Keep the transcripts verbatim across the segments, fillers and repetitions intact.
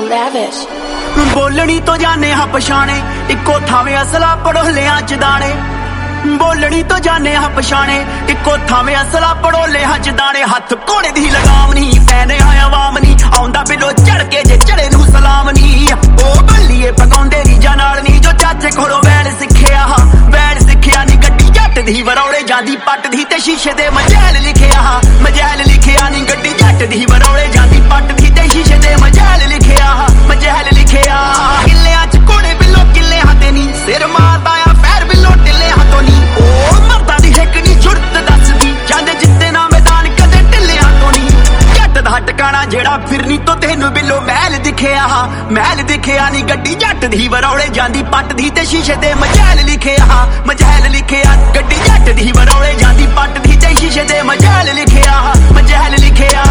lavish. बोलनी तो जाने हा पछाणे इको थावे असला पड़ोलियां च दाने बोलनी तो जाने हा पछाणे इको थावे असला पड़ोलियां च दाने हथ घोड़े दी लगाम नहीं पैने आया वाम नहीं आउंदा बिलो चढ़ के जे चढ़े नू सलाम नहीं ओ बल्लीए पकाउंदे रीजा नाल नहीं जो चाचे कोलों वैल सिक्खिया वैल सिक्खिया नी गड्डी जट दी वरौले जांदी पट दी ते शीशे दे मजैल लिखिया मजैल लिखिया नी गड्डी जट दी वरौले जांदी पट दी ते शीशे दे मजैल लिखिया मजैल लिखिया किल्लियां च घोड़े बिलो किल्ले हाते नी सिर मारदा आ पैर बिलो टिल्ले हाथों नी ओ मरदा दी हिक नी जुड़त दसदी जांदे जित्ते ना मैदान कदे टिल्ले हाथों नी जट दा टकाना जेड़ा फिरनी तो तेनू बिलो महल दिखिया महल दिखिया नी गड्डी जट दी वरौले जांदी पट दी ते शीशे दे मजैल लिखिया मजैल लिखिया गड्डी जट दी वरौले जांदी पट दी ते शीशे दे मजैल लिखिया मजैल लिखिया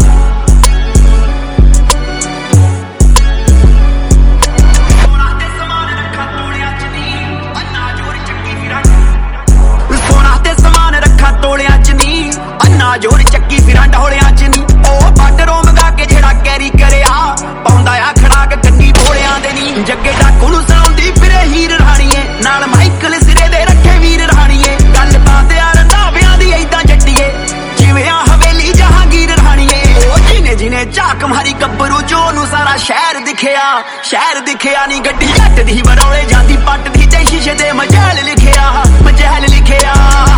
जोर चक्की फिरां ढोलियां च नी ओ बाडरों मंगा के जेड़ा कैरी करिया पाउंदा आ खड़ाक कन्नी भोलियां दे नी जग्गे डाकू नू सुणाउंदी फिरे हीर राणीए नाल माइकल सिरे दे रखे वीर राणीए गल बात आ रंधावियां दी ऐदां जट्टीए जिवें आ हवेली जहांगीर राणीए ओ जिने जिने झाक मारी गब्बरू जो नू सारा शहर दिखिया शहर दिखिया नी गड्डी जट दी वरौले जांदी पट दी ते शीशे दे मजैल लिखिया मजैल लिखिया